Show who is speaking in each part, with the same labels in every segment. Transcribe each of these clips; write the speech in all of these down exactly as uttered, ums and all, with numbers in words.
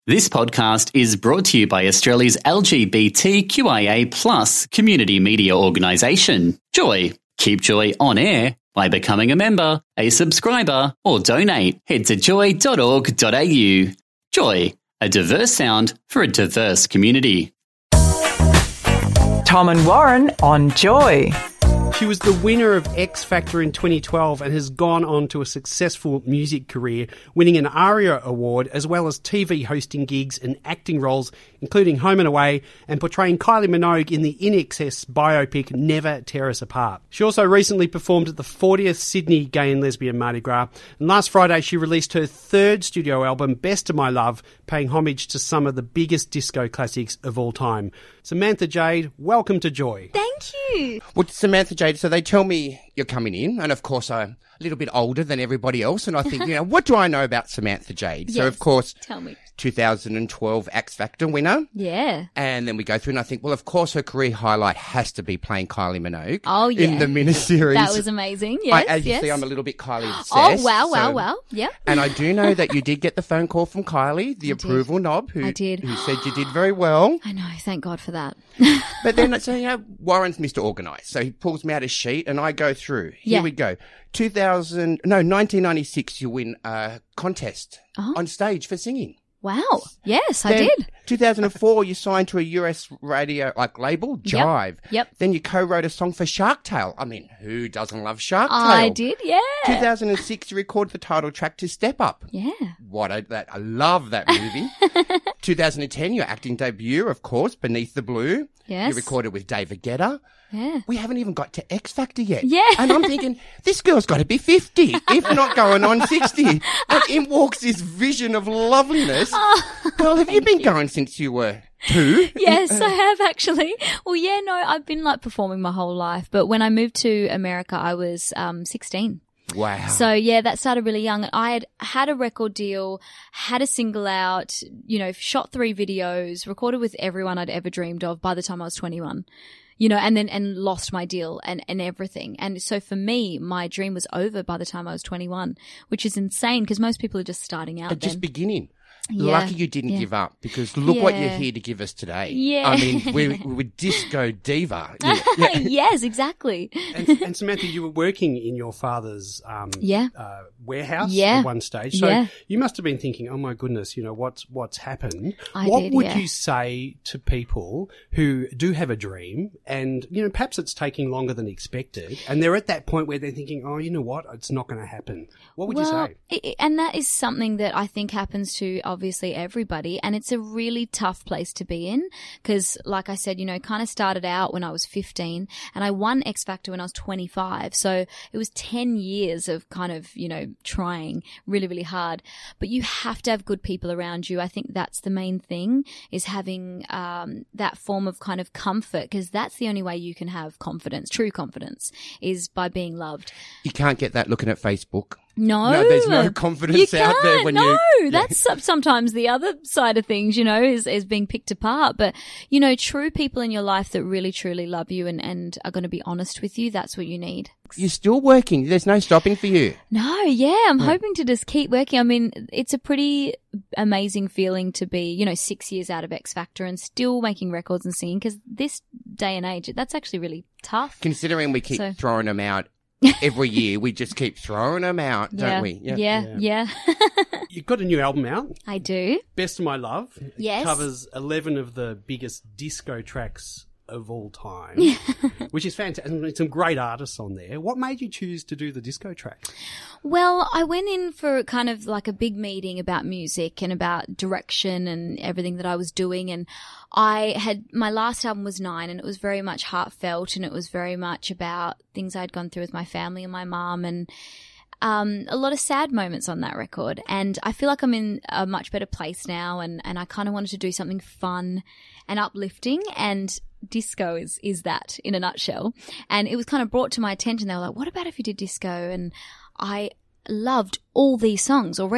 Speaker 1: This podcast is brought to you by Australia's L G B T Q I A plus community media organisation, Joy. Keep Joy on air by becoming a member, a subscriber, or donate. Head to joy dot org dot a u. Joy, a diverse sound for a diverse community.
Speaker 2: Tom and Warren on Joy.
Speaker 3: She was the winner of X Factor in twenty twelve and has gone on to a successful music career, winning an ARIA award as well as T V hosting gigs and acting roles, including Home and Away, and portraying Kylie Minogue in the I N X S biopic Never Tear Us Apart. She also recently performed at the fortieth Sydney Gay and Lesbian Mardi Gras, and last Friday she released her third studio album, Best of My Love, paying homage to some of the biggest disco classics of all time. Samantha Jade, welcome to Joy.
Speaker 4: Thank you.
Speaker 5: Well, Samantha Jade, so they tell me you're coming in, and of course I'm a little bit older than everybody else, and I think, you know, what do I know about Samantha Jade?
Speaker 4: Yes,
Speaker 5: so, of course,
Speaker 4: tell me.
Speaker 5: two thousand twelve X Factor winner.
Speaker 4: Yeah.
Speaker 5: And then we go through, and I think, well, of course, her career highlight has to be playing Kylie Minogue.
Speaker 4: Oh, yeah.
Speaker 5: In the miniseries.
Speaker 4: That was amazing, yes,
Speaker 5: I, as you
Speaker 4: yes.
Speaker 5: see, I'm a little bit Kylie obsessed.
Speaker 4: Oh, wow, wow,
Speaker 5: so-
Speaker 4: wow. Yep.
Speaker 5: And I do know that you did get the phone call from Kylie, the
Speaker 4: I
Speaker 5: approval
Speaker 4: did.
Speaker 5: knob, who,
Speaker 4: I did.
Speaker 5: who said you did very well.
Speaker 4: I know, thank God for that.
Speaker 5: But then, so, you know, Warren's Mister Organised. So he pulls me out a sheet and I go through. Here
Speaker 4: Yeah.
Speaker 5: we go. two thousand, no, nineteen ninety-six, you win a contest
Speaker 4: Oh.
Speaker 5: on stage for singing.
Speaker 4: Wow. Yes, I
Speaker 5: Then
Speaker 4: did.
Speaker 5: two thousand four, you signed to a U S radio, like, label, Jive.
Speaker 4: Yep.
Speaker 5: Then you co-wrote a song for Shark Tale. I mean, who doesn't love Shark Tale?
Speaker 4: I did, yeah.
Speaker 5: two thousand six, you recorded the title track to Step Up.
Speaker 4: Yeah.
Speaker 5: What a, that, I love that movie. two thousand ten, your acting debut, of course, Beneath the Blue.
Speaker 4: Yes.
Speaker 5: You recorded with David Guetta.
Speaker 4: Yeah.
Speaker 5: We haven't even got to X Factor yet.
Speaker 4: Yeah.
Speaker 5: And I'm thinking, this girl's got to be fifty, if not going on sixty. And in walks this vision of loveliness.
Speaker 4: Oh,
Speaker 5: Well, have you been going since you were two?
Speaker 4: Yes, I have actually. Well, yeah, no, I've been like performing my whole life, but when I moved to America, I was um sixteen.
Speaker 5: Wow.
Speaker 4: So yeah, that started really young. I had had a record deal, had a single out, you know, shot three videos, recorded with everyone I'd ever dreamed of by the time I was twenty-one. You know, and then, and lost my deal and, and everything. And so for me, my dream was over by the time I was twenty-one, which is insane because most people are just starting out
Speaker 5: At just
Speaker 4: then.
Speaker 5: beginning.
Speaker 4: Yeah,
Speaker 5: Lucky you didn't
Speaker 4: yeah.
Speaker 5: give up because look what you're
Speaker 4: Yeah.
Speaker 5: here to give us today.
Speaker 4: Yeah.
Speaker 5: I mean, we're, we're disco diva. You know, yeah.
Speaker 4: Yes, exactly.
Speaker 3: And, and Samantha, you were working in your father's um,
Speaker 4: Yeah.
Speaker 3: uh, warehouse
Speaker 4: Yeah.
Speaker 3: at one stage. So
Speaker 4: Yeah.
Speaker 3: you must have been thinking, oh my goodness, you know, what's what's happened?
Speaker 4: I
Speaker 3: what
Speaker 4: did,
Speaker 3: would
Speaker 4: yeah.
Speaker 3: you say to people who do have a dream and, you know, perhaps it's taking longer than expected and they're at that point where they're thinking, oh, you know what, it's not going to happen. What would
Speaker 4: well,
Speaker 3: you say?
Speaker 4: i- i- and that is something that I think happens to obviously everybody, and it's a really tough place to be in because, like I said, you know, kind of started out when I was fifteen and I won X Factor when I was twenty-five. So it was ten years of kind of, you know, trying really, really hard. But you have to have good people around you. I think that's the main thing, is having um, that form of kind of comfort, because that's the only way you can have confidence, true confidence, is by being loved.
Speaker 5: You can't get that looking at Facebook.
Speaker 4: No,
Speaker 5: No, there's no confidence
Speaker 4: you
Speaker 5: out there
Speaker 4: can't.
Speaker 5: when
Speaker 4: no,
Speaker 5: you-
Speaker 4: that's some- sometimes the other side of things, you know, is, is being picked apart. But, you know, true people in your life that really, truly love you and, and are going to be honest with you, that's what you need.
Speaker 5: You're still working. There's no stopping for you.
Speaker 4: No, yeah, I'm hoping to just keep working. I mean, it's a pretty amazing feeling to be, you know, six years out of X Factor and still making records and singing, because this day and age, that's actually really tough.
Speaker 5: Considering we keep
Speaker 4: So-
Speaker 5: throwing them out every year, we just keep throwing them out, don't
Speaker 4: yeah.
Speaker 5: we?
Speaker 4: Yeah, yeah, yeah.
Speaker 3: You've got a new album out,
Speaker 4: I do.
Speaker 3: Best of My Love. It
Speaker 4: Yes.
Speaker 3: covers eleven of the biggest disco tracks of all time, which is fantastic. And some great artists on there. What made you choose to do the disco tracks?
Speaker 4: Well, I went in for kind of like a big meeting about music and about direction and everything that I was doing. And I had, my last album was Nine, and it was very much heartfelt, and it was very much about things I'd gone through with my family and my mum, and um, a lot of sad moments on that record. And I feel like I'm in a much better place now, and, and I kind of wanted to do something fun and uplifting, and disco is, is that in a nutshell. And it was kind of brought to my attention. They were like, what about if you did disco? And I loved all these songs already.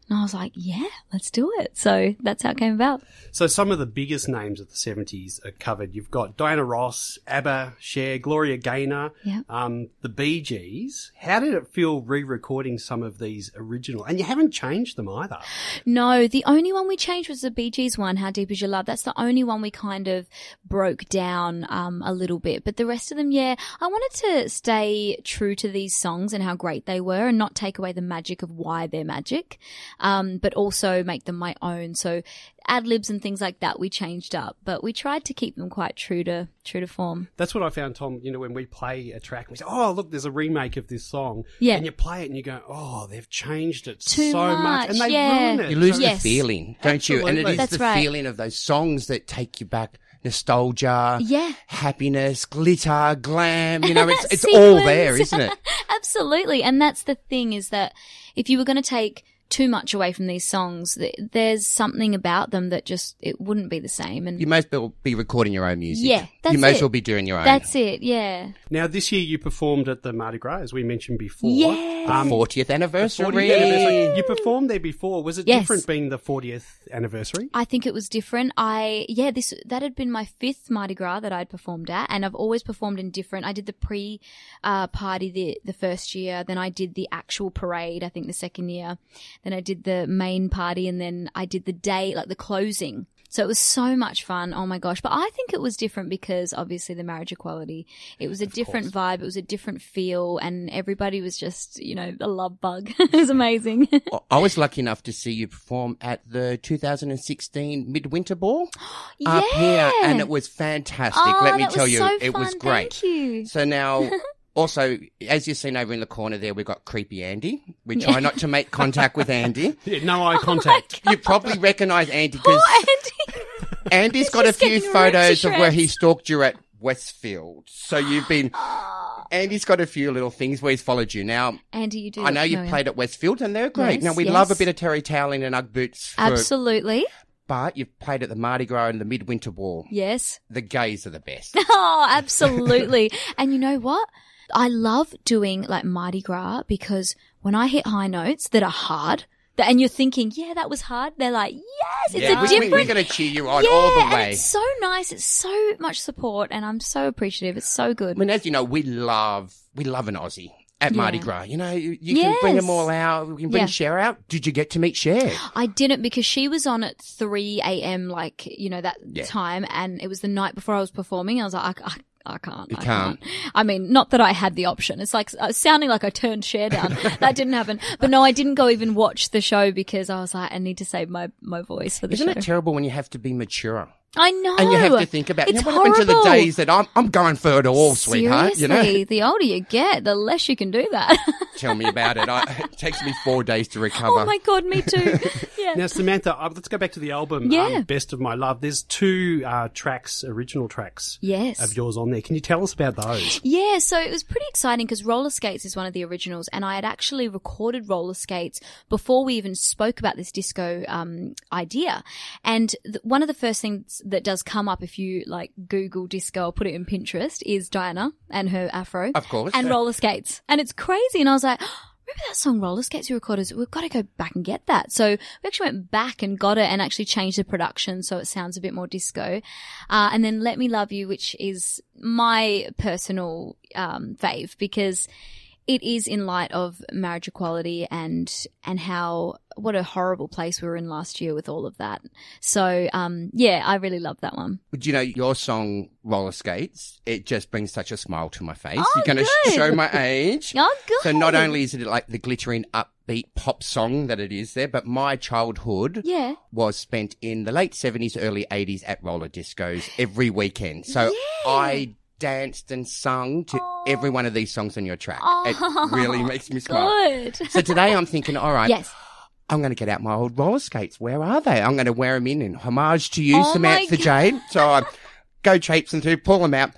Speaker 4: And I was like, yeah, let's do it. So that's how it came about.
Speaker 3: So some of the biggest names of the seventies are covered. You've got Diana Ross, ABBA, Cher, Gloria Gaynor,
Speaker 4: Yep.
Speaker 3: um, the Bee Gees. How did it feel re-recording some of these original? And you haven't changed them either.
Speaker 4: No, the only one we changed was the Bee Gees one, How Deep Is Your Love. That's the only one we kind of broke down um, a little bit. But the rest of them, yeah, I wanted to stay true to these songs and how great they were and not take away the magic of why they're magic, um, but also make them my own. So ad-libs and things like that we changed up, but we tried to keep them quite true to true to form.
Speaker 3: That's what I found, Tom, you know, when we play a track, we say, oh, look, there's a remake of this song.
Speaker 4: Yeah.
Speaker 3: And you play it and you go, oh, they've changed it
Speaker 4: Too
Speaker 3: so much.
Speaker 4: much,
Speaker 3: And they
Speaker 4: yeah.
Speaker 3: ruin it.
Speaker 5: You lose
Speaker 3: So-
Speaker 4: Yes.
Speaker 5: the feeling, don't you? And it
Speaker 3: Absolutely.
Speaker 5: is
Speaker 4: That's
Speaker 5: the
Speaker 4: right.
Speaker 5: feeling of those songs that take you back. Nostalgia,
Speaker 4: Yeah.
Speaker 5: happiness, glitter, glam, you know, it's it's all there,
Speaker 4: Sequins.
Speaker 5: isn't it?
Speaker 4: Absolutely. And that's the thing, is that if you were going to take too much away from these songs, th- there's something about them that just, it wouldn't be the same. And
Speaker 5: You may as well be recording your own music.
Speaker 4: Yeah, that's
Speaker 5: You may as
Speaker 4: it.
Speaker 5: well be doing your own.
Speaker 4: that's it. Yeah.
Speaker 3: Now, this year you performed at the Mardi Gras, as we mentioned before.
Speaker 4: Yeah.
Speaker 3: Um,
Speaker 5: fortieth anniversary.
Speaker 3: fortieth anniversary. You performed there before. Was it
Speaker 4: Yes.
Speaker 3: different being the fortieth anniversary?
Speaker 4: I think it was different. I, yeah, this, that had been my fifth Mardi Gras that I'd performed at, and I've always performed in different. I did the pre, uh, party the, the first year, then I did the actual parade, I think the second year, then I did the main party, and then I did the day, like the closing. So it was so much fun. Oh my gosh. But I think it was different because obviously the marriage equality, it was a different vibe. It was a different feel, and everybody was just, you know, a love bug. It was amazing.
Speaker 5: I was lucky enough to see you perform at the two thousand sixteen Midwinter Ball
Speaker 4: Yeah.
Speaker 5: up here, and it was fantastic.
Speaker 4: Oh,
Speaker 5: Let me
Speaker 4: that was
Speaker 5: tell you,
Speaker 4: so
Speaker 5: it was
Speaker 4: fun.
Speaker 5: great.
Speaker 4: Thank you.
Speaker 5: So now, also, as you've seen over in the corner there, we've got Creepy Andy. We try not to make contact with Andy.
Speaker 3: Yeah, no eye contact.
Speaker 5: You probably recognise Andy
Speaker 4: Poor
Speaker 5: because
Speaker 4: Andy.
Speaker 5: Andy's got a
Speaker 4: just
Speaker 5: few
Speaker 4: getting ripped
Speaker 5: photos
Speaker 4: to
Speaker 5: of where
Speaker 4: shreds.
Speaker 5: he stalked you at Westfield. So you've been... Andy's got a few little things where he's followed you. Now,
Speaker 4: Andy, you do.
Speaker 5: I know
Speaker 4: look
Speaker 5: you
Speaker 4: familiar.
Speaker 5: played at Westfield and they're great.
Speaker 4: Yes,
Speaker 5: now, we
Speaker 4: yes.
Speaker 5: love a bit of terry toweling and Ugg boots. For,
Speaker 4: Absolutely.
Speaker 5: But you've played at the Mardi Gras and the Midwinter Ball.
Speaker 4: Yes.
Speaker 5: The gays are the best.
Speaker 4: Oh, absolutely. And you know what? I love doing like Mardi Gras because when I hit high notes that are hard, that, and you're thinking, yeah, that was hard. They're like, yes, it's
Speaker 5: yeah,
Speaker 4: a
Speaker 5: we,
Speaker 4: different.
Speaker 5: we, we're going to cheer you on
Speaker 4: yeah,
Speaker 5: all the
Speaker 4: and
Speaker 5: way.
Speaker 4: it's so nice. It's so much support, and I'm so appreciative. It's so good.
Speaker 5: I mean, as you know, we love, we love an Aussie at
Speaker 4: Yeah.
Speaker 5: Mardi Gras. You know, you, you can bring them
Speaker 4: Yes.
Speaker 5: all out. We can bring
Speaker 4: Yeah.
Speaker 5: Cher out. Did you get to meet Cher?
Speaker 4: I didn't because she was on at three a.m. like, you know, that
Speaker 5: Yeah.
Speaker 4: time, and it was the night before I was performing. I was like, I, I, I can't.
Speaker 5: You
Speaker 4: I
Speaker 5: can't.
Speaker 4: I mean, not that I had the option. It's like uh, sounding like I turned Cher down. That didn't happen. But no, I didn't go even watch the show because I was like, I need to save my, my voice for the
Speaker 5: Isn't
Speaker 4: show.
Speaker 5: it terrible when you have to be mature?
Speaker 4: I know.
Speaker 5: And you have to think about,
Speaker 4: it's
Speaker 5: you know, what happened to the
Speaker 4: horrible.
Speaker 5: days that I'm, I'm going for it all, sweetheart, you know?
Speaker 4: Seriously, the older you get, the less you can do that.
Speaker 5: Tell me about it. I, it takes me four days to recover.
Speaker 4: Oh my God, me too. Yeah.
Speaker 3: Now, Samantha, uh, let's go back to the album,
Speaker 4: Yeah.
Speaker 3: um, Best of My Love. There's two uh, tracks, original tracks
Speaker 4: Yes.
Speaker 3: of yours on there. Can you tell us about those?
Speaker 4: Yeah, so it was pretty exciting because Roller Skates is one of the originals, and I had actually recorded Roller Skates before we even spoke about this disco um, idea. And th- one of the first things that does come up if you like Google disco or put it in Pinterest is Diana and her afro,
Speaker 5: Of course.
Speaker 4: and Roller Skates, and it's crazy. And I was like, remember that song Roller Skates we recorded? We've got to go back and get that. So we actually went back and got it and actually changed the production so it sounds a bit more disco. Uh, and then Let Me Love You, which is my personal um, fave because it is in light of marriage equality and and how what a horrible place we were in last year with all of that. So um, yeah, I really love that one.
Speaker 5: But you know, your song Roller Skates, it just brings such a smile to my face.
Speaker 4: Oh,
Speaker 5: You're going to
Speaker 4: good.
Speaker 5: show my age.
Speaker 4: Oh, good.
Speaker 5: So not only is it like the glittering upbeat pop song that it is there, but my childhood
Speaker 4: Yeah.
Speaker 5: was spent in the late seventies, early eighties at roller discos every weekend. So
Speaker 4: Yeah.
Speaker 5: I danced and sung to
Speaker 4: Oh.
Speaker 5: every one of these songs on your track.
Speaker 4: Oh.
Speaker 5: It really makes me smile.
Speaker 4: Good.
Speaker 5: So today I'm thinking, all right,
Speaker 4: Yes.
Speaker 5: I'm going to get out my old roller skates. Where are they? I'm going to wear them in in homage to you,
Speaker 4: Oh my
Speaker 5: Samantha
Speaker 4: God.
Speaker 5: Jade. So I go traipsing through, pull them out.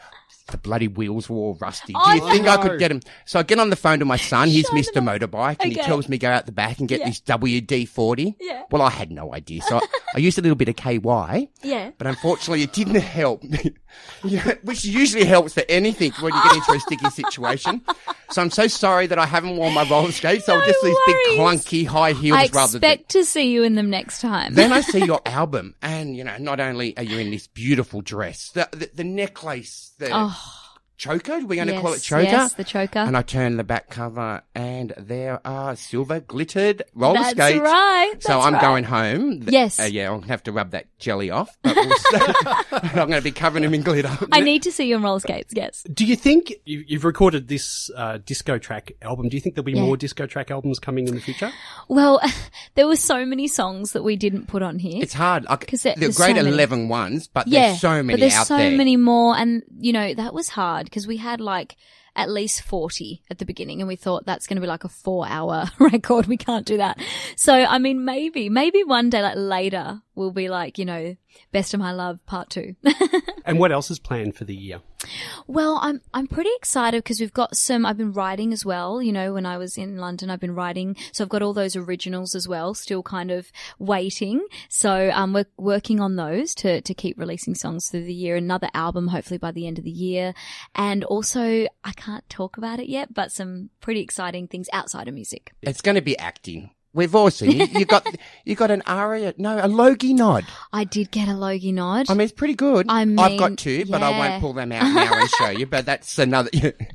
Speaker 5: the bloody wheels were all rusty.
Speaker 4: Oh,
Speaker 5: Do you think I
Speaker 3: no.
Speaker 5: could get them? So I get on the phone to my son. He's
Speaker 4: Show
Speaker 5: Mister
Speaker 4: them.
Speaker 5: Motorbike, and he
Speaker 4: Okay.
Speaker 5: tells me go out the back and get
Speaker 4: Yeah.
Speaker 5: this W D forty.
Speaker 4: Yeah.
Speaker 5: Well, I had no idea. So I, I used a little bit of K Y.
Speaker 4: Yeah.
Speaker 5: But unfortunately, it didn't help, Yeah, which usually helps for anything when you get into a sticky situation. So I'm so sorry that I haven't worn my roller skates. They were
Speaker 4: No
Speaker 5: just these big,
Speaker 4: worries.
Speaker 5: clunky high heels
Speaker 4: I
Speaker 5: rather than...
Speaker 4: expect to see you in them next time.
Speaker 5: Then I see your album, and, you know, not only are you in this beautiful dress, the the, the necklace, the
Speaker 4: oh,
Speaker 5: choker, we're going to
Speaker 4: yes,
Speaker 5: call it choker.
Speaker 4: yes, the choker.
Speaker 5: And I turn the back cover, and there are silver glittered roller
Speaker 4: That's
Speaker 5: skates.
Speaker 4: right.
Speaker 5: So
Speaker 4: that's
Speaker 5: I'm
Speaker 4: right.
Speaker 5: going home. Th-
Speaker 4: Yes.
Speaker 5: Uh, yeah, I'll have to rub that jelly off. But we'll I'm going to be covering them in glitter.
Speaker 4: I need to see you on roller skates. Yes.
Speaker 3: Do you think you, you've recorded this uh, disco track album? Do you think there'll be
Speaker 4: Yeah.
Speaker 3: more disco track albums coming in the future?
Speaker 4: Well, there were so many songs that we didn't put on here.
Speaker 5: It's hard. I,
Speaker 4: 'Cause there-
Speaker 5: there are
Speaker 4: there's
Speaker 5: great
Speaker 4: so many.
Speaker 5: eleven ones, but
Speaker 4: yeah,
Speaker 5: there's so many
Speaker 4: but there's
Speaker 5: out
Speaker 4: so
Speaker 5: there.
Speaker 4: many more, and you know that was hard because we had like at least forty at the beginning, and we thought that's going to be like a four-hour record. We can't do that. So I mean, maybe, maybe one day, like later, we'll be like, you know, Best of My Love Part Two.
Speaker 3: And what else is planned for the year?
Speaker 4: Well, I'm I'm pretty excited because we've got some. I've been writing as well. You know, when I was in London, I've been writing, so I've got all those originals as well. Still kind of waiting. So um, we're working on those to to keep releasing songs through the year. Another album, hopefully by the end of the year, and also I can't talk about it yet, but some pretty exciting things outside of music.
Speaker 5: It's going to be acting. We've all seen you. You got you got an aria, no, a Logie nod.
Speaker 4: I did get a Logie nod.
Speaker 5: I mean, it's pretty good.
Speaker 4: I mean,
Speaker 5: I've got two, but I
Speaker 4: yeah.
Speaker 5: won't pull them out now and show you. But that's another.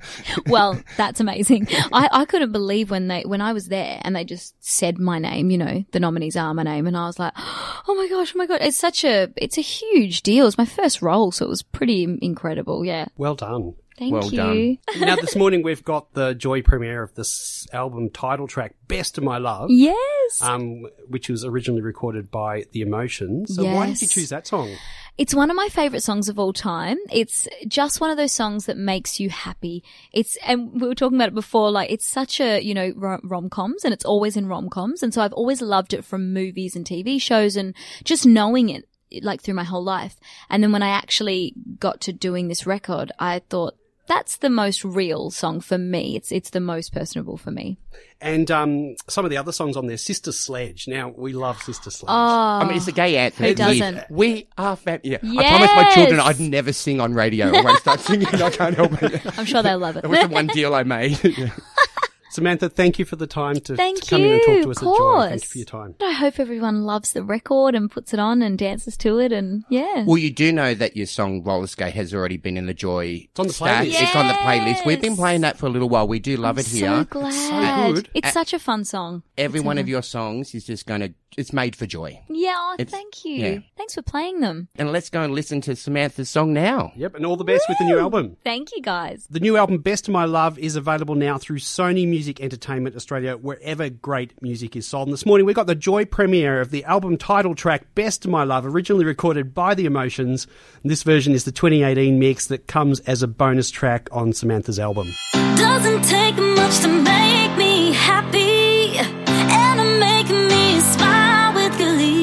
Speaker 4: Well, that's amazing. I, I couldn't believe when they when I was there and they just said my name, you know, the nominees are my name, and I was like, oh my gosh, oh my god, it's such a it's a huge deal. It's my first role, so it was pretty incredible. Yeah,
Speaker 3: Well done.
Speaker 4: thank
Speaker 5: Well
Speaker 4: you.
Speaker 5: done.
Speaker 3: Now, this morning we've got the Joy premiere of this album title track, Best of My Love,
Speaker 4: Yes,
Speaker 3: um, which was originally recorded by The Emotions. So why did you
Speaker 4: Yes.
Speaker 3: choose that song?
Speaker 4: it's one of my favorite songs of all time. It's just one of those songs that makes you happy. It's, and we were talking about it before, like it's such a, you know, rom- rom-coms, and it's always in rom-coms. And so I've always loved it from movies and T V shows and just knowing it like through my whole life. And then when I actually got to doing this record, I thought that's the most real song for me. It's, it's the most personable for me.
Speaker 3: And um, some of the other songs on there, Sister Sledge. Now, we love Sister Sledge.
Speaker 4: Oh,
Speaker 5: I mean, it's a gay anthem.
Speaker 4: Who
Speaker 5: It is.
Speaker 4: doesn't?
Speaker 5: We are fam- Yeah. I promised my
Speaker 4: Yes.
Speaker 5: children I'd never sing on radio. I won't start singing. I can't help it.
Speaker 4: I'm sure they'll love it.
Speaker 5: That was the one deal I made. Yeah.
Speaker 3: Samantha, thank you for the time to,
Speaker 4: Thank
Speaker 3: to come in and
Speaker 4: you,
Speaker 3: talk to us
Speaker 4: of
Speaker 3: at Joy.
Speaker 4: course.
Speaker 3: Thank you for your time.
Speaker 4: I hope everyone loves the record and puts it on and dances to it, and yeah.
Speaker 5: Well, you do know that your song Roller Skate has already been in the Joy.
Speaker 3: It's on the
Speaker 5: stats.
Speaker 3: playlist.
Speaker 5: It's on the playlist. We've been
Speaker 4: Yes.
Speaker 5: playing that for a little while. We do love
Speaker 4: I'm
Speaker 5: it
Speaker 4: so
Speaker 5: here.
Speaker 4: glad.
Speaker 3: good.
Speaker 4: It's such a fun song.
Speaker 5: Every
Speaker 4: It's
Speaker 5: one
Speaker 4: a-
Speaker 5: of your songs is just going to, it's made for Joy.
Speaker 4: Yeah, oh,
Speaker 5: It's-
Speaker 4: thank you.
Speaker 5: yeah.
Speaker 4: Thanks for playing them.
Speaker 5: And let's go and listen to Samantha's song now.
Speaker 3: Yep, and all the best with the new album.
Speaker 4: Thank you, guys.
Speaker 3: The new album, Best of My Love, is available now through Sony Music Entertainment Australia, wherever great music is sold. And this morning we got the Joy premiere of the album title track, Best of My Love, originally recorded by The Emotions. And this version is the twenty eighteen mix that comes as a bonus track on Samantha's album.
Speaker 6: Doesn't take much to make me happy, and to make me smile with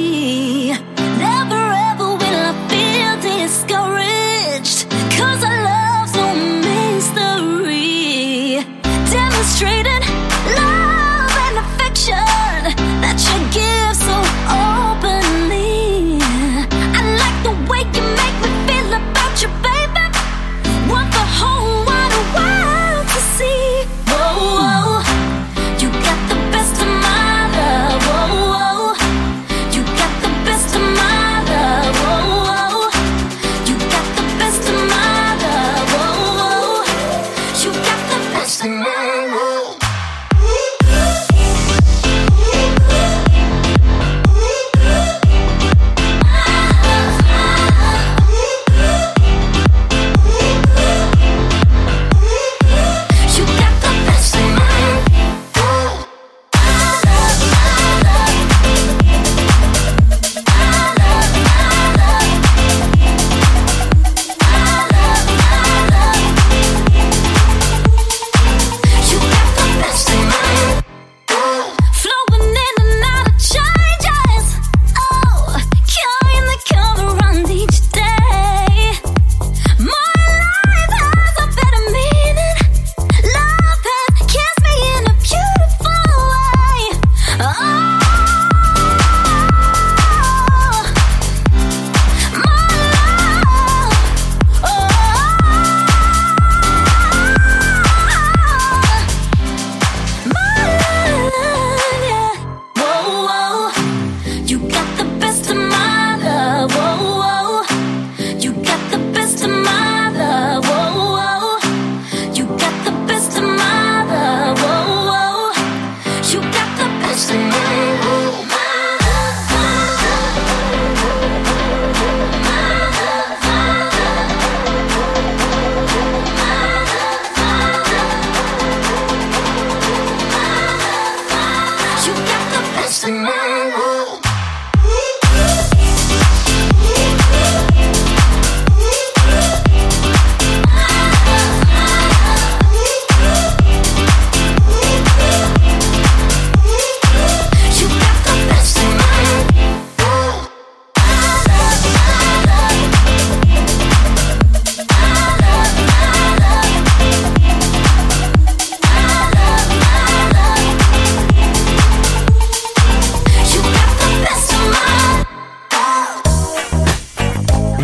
Speaker 6: glee. Never ever will I feel discouraged, 'cause our love's no mystery. Demonstrated love and affection that you give so openly. I like the way you make me feel about you, baby. Want the whole wide world to see. Whoa, whoa. You got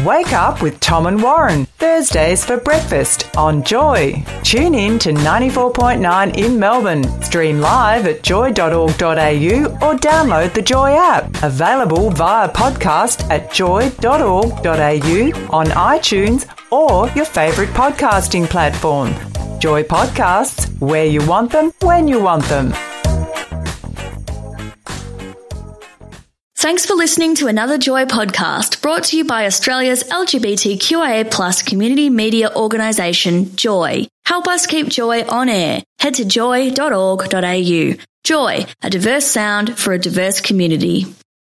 Speaker 2: Wake Up with Tom and Warren, Thursdays for breakfast on Joy. Tune in to ninety-four point nine in Melbourne. Stream live at joy dot org dot a u or download the Joy app. Available via podcast at joy dot org dot a u, on iTunes or your favourite podcasting platform. Joy Podcasts, where you want them, when you want them.
Speaker 7: Thanks for listening to another Joy podcast brought to you by Australia's L G B T Q I A plus community media organisation, Joy. Help us keep Joy on air. Head to joy dot org dot a u. Joy, a diverse sound for a diverse community.